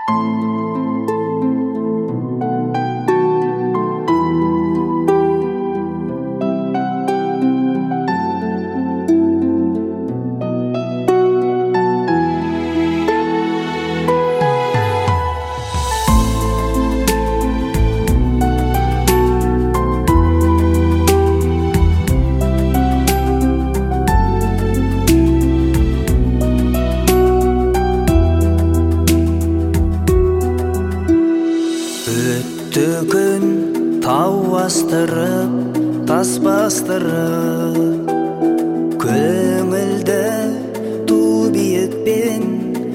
Күн тау бастырып, тас бастырып, көңілді ту биікпен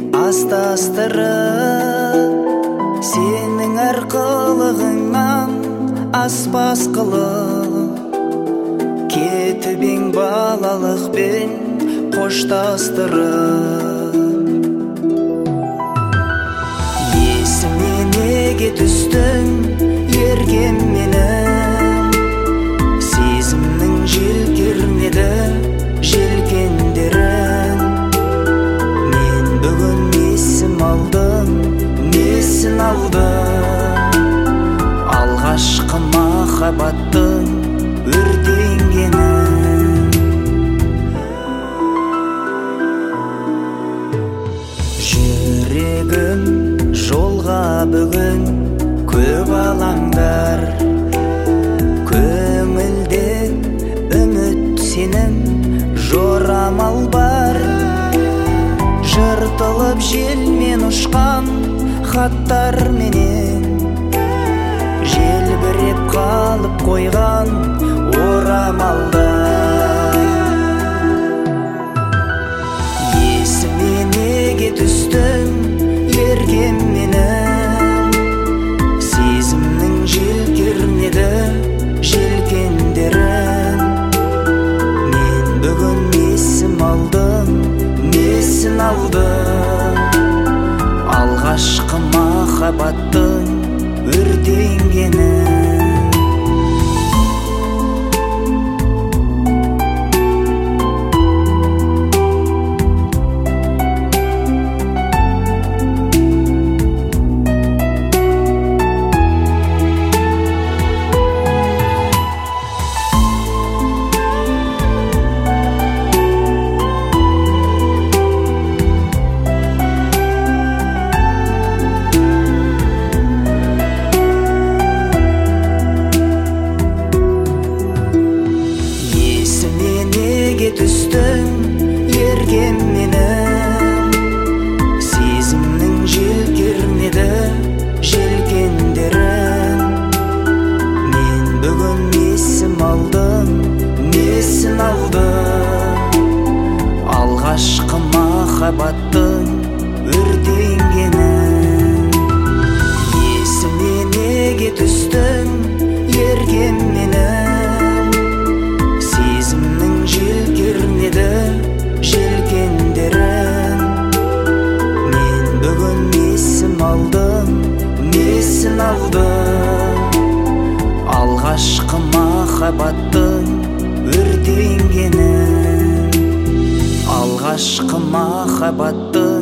астастырып, сенің арқылығыңнан аспас қылып, кетіп ең балалықпен қоштастырып. Есіме неге түстің еркем менің, сезімнің желкернеді желкендерін. Мен бүгін несін алдым, несін алдым, алғашқы махаббаттың өртенгенін. Жүрегім жолға бүгін көп алаңдар, көңілден үміт сенім жорамал бар. Жыртылып желмен ұшқан хаттар менен, желбіреп қалып қойған орамалдар. Есіме неге түстің еркем менің, сезімнің желкернеді желкендерін. Мен бүгін несін алдым, несін алдым, алғашқы махаббаттың өртенгенін. Түстің еркем менің, сезімнің желкернеді желкендерін. Мен бүгін несін алдым, несін алдым, алғашқы махаббаттың өртенгенін. Есіме неге түстің еркем менің, сезімнің желкернеді желкендерін. Мен бүгін несін алдым, несін алдым, алғашқы махаббаттың өртенгенін. Алғашқы махаббаттың